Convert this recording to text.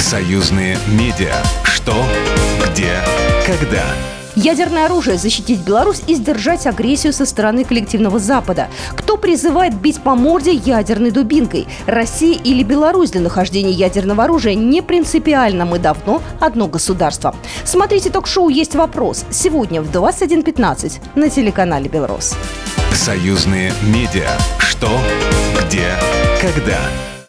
Союзные медиа. Что, где, когда. Ядерное оружие защитить Беларусь и сдержать агрессию со стороны коллективного Запада. Кто призывает бить по морде ядерной дубинкой? Россия или Беларусь? Для нахождения ядерного оружия не принципиально. Мы давно одно государство. Смотрите ток-шоу «Есть вопрос» сегодня в 21:15 на телеканале «Белрос». Союзные медиа. Что, где, когда.